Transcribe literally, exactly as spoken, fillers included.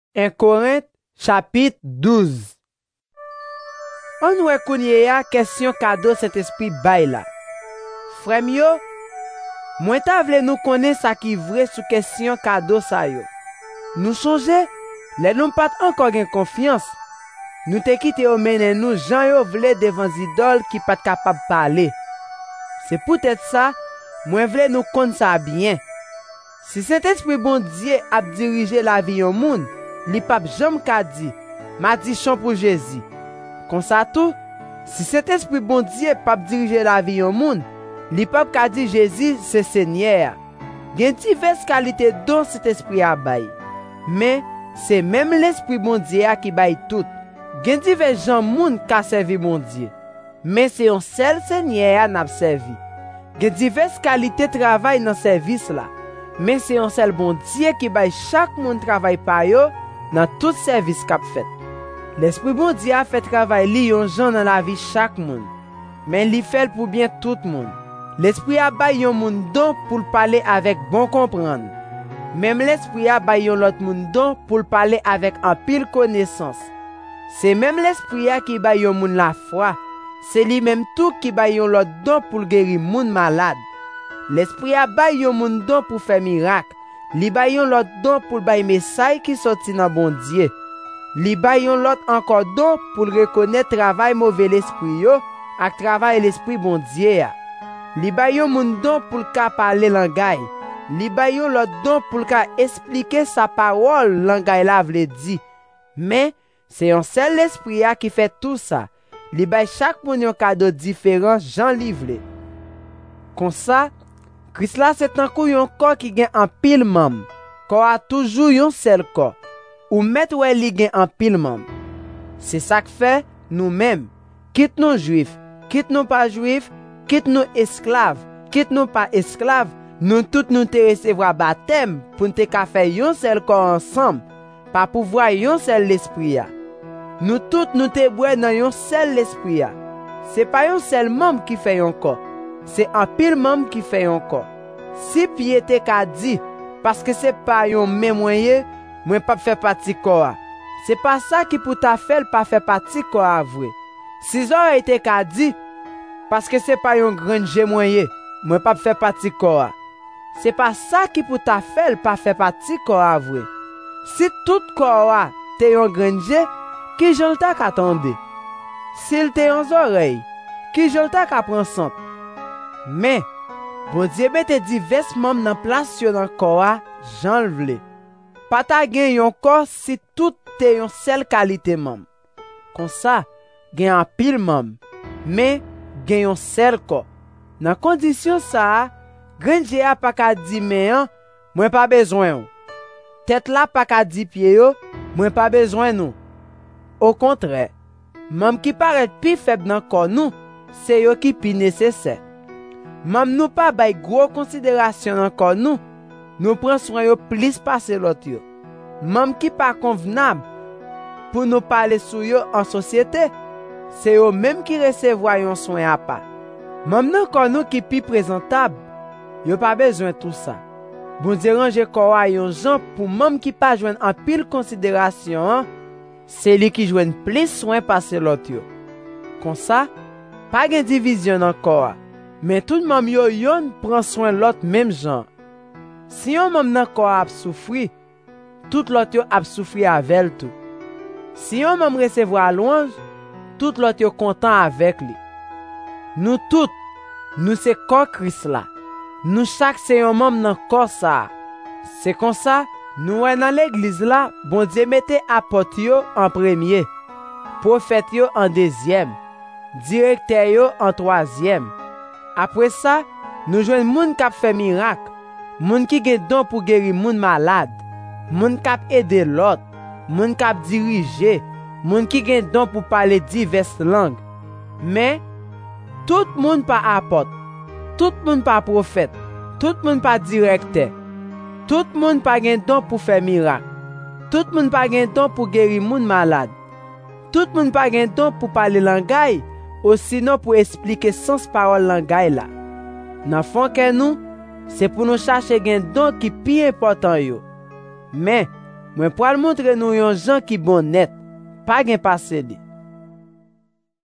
un Corinthe chapitre douze. On wè kounye ya question cadeau Saint-Esprit bay la. Frère yo, moi ta vle nous connaître ça qui vrai sous question cadeau ça yo. Nous songe, les nous pas encore gen confiance. Nous te quitté au menen nous Jean yo vle devant idole qui pas capable parler. C'est peut-être ça, moi vle nous connaître ça bien. Si Saint-Esprit bon Dieu a dirigé la vie au monde, li pape jamais ka di, m'a dit chant pour Jésus. Comme ça tout, si cet esprit bon Dieu pape diriger la vie au monde, li pape ka di Jésus c'est Seigneur. Gen diverses qualités dont cet esprit a bay. Mais c'est même l'esprit bon Dieu qui bay tout. Gen divers gens moun ka servi bon Dieu. Mais c'est un seul Seigneur n'a servi. Gen diverses qualités travail dans service là. Mais c'est un seul bon Dieu qui bay chaque monde travail pa yo dans tout service qu'a fait. L'esprit bon Dieu a fait travail li yon jan dans la vie chaque monde. Mais li fait pour bien tout le monde. L'esprit a bay yon moun don pour parler avec bon comprendre. Même l'esprit a bay yon l'autre moun don pour parler avec un pile connaissance. C'est même l'esprit a qui bay yon moun la foi. C'est lui même tout qui bay yon l'autre don pour guérir moun malade. L'esprit a bay yon moun don pour faire miracle. Li bay yon l'autre don pour bay message qui sorti dans bon Dieu. Li bay yon l'autre encore don pour reconnaître travail mauvais l'esprit yo ak travail l'esprit bon Dieu. Li bay yon moun don pour ka parler langay. Li bay yon l'autre don pour ka expliquer sa parole langay la vle di. Mais c'est un seul esprit a qui fait tout ça. Li bay chaque moun yon cadeau différent Jean li vle. Comme ça, Christ là c'est un coup yon corps qui gen en pile membre. Corps a toujours yon seul corps. Ou mettre ouais li gen en pile membre. C'est ça que fait nous-mêmes, quitte nous juifs, quitte nous pas juifs, quitte nous esclaves, quitte nous pas esclaves, nous tous nous te recevoir baptême pour nous te ka faire yon seul corps ensemble, pas pouvoir yon seul l'esprit a. Nous tous nous te boire dans yon seul l'esprit a. C'est pas yon seul membre qui fait yon corps. C'est un pile membre qui fait un corps. Si Pierre te ka dit, parce que c'est pas yon même moyen, moi pas faire partie corps. C'est pas ça qui pour ta faire pas faire partie corps vrai. Si ça été ka dit, parce que c'est pas yon grand G moyen, moi pas faire partie corps. C'est pas ça qui pour ta faire pas faire partie corps vrai. Si tout corps te yon grand G, qui jolta ka tande? S'il te yon oreille, qui jolta ka prend son? Mais, bon Dieu mette divers membres dans place sur dans corps, Jean le vle. Pas ta gen yon corps si tout te yon seule qualité membre. Comme ça, gen un pile membre, mais gen yon seul corps. Dans condition ça, grand Dieu a pas ka di men, moi pas besoin. Tête là pas ka di pied yo, moi pas besoin nous. Au contraire, membre qui paraît plus faible dans corps nous, c'est yo qui plus nécessaire. Même nous pas bay gros considération encore nous, nous prend soin yo plus passer l'autre yo. Même qui pas convenable pour nous parler sur yo en société, c'est eux même qui recevoir yon soin à part. Même non kon nous qui plus présentable, yo pas besoin tout ça. Bon Dieu range corps a yon gens pour même qui pas joindre en pile considération, c'est lui qui joindre plus soin passer l'autre yo. Comme ça, pas gen division encore. Mais tout le monde yo yon prend soin l'autre même genre. Si yon même nan corps a souffri, tout l'autre yo a souffri avec tout. Si yon même recevoir louange, tout l'autre yo content avec lui. Nous tous, nous c'est corps Christ là. Nous chaque c'est yon même nan corps ça. C'est comme ça, nous ouais dans l'église là, bon Dieu mette apôtre yo en premier, prophète yo en deuxième, directeur yo en troisième. Après ça, nous joignons moun k'ap fait miracle, moun qui gen don pour guérir moun malade, moun k'ap aider l'autre, moun k'ap diriger, moun qui gen don pour parler diverses langues. Mais tout moun pas apôtre, tout moun pas prophète, tout moun pas directeur, tout moun pas gen don pour faire miracle, tout moun pas gen don pour guérir moun malade, tout moun pas gen don pour parler langay. Ou sinon pour expliquer sens parole langay la. Nan fond que nous, c'est pour nous chercher gen don qui plus important yo. Mais Mwen pral montre nou yon jan ki bon net, pa gen pase li.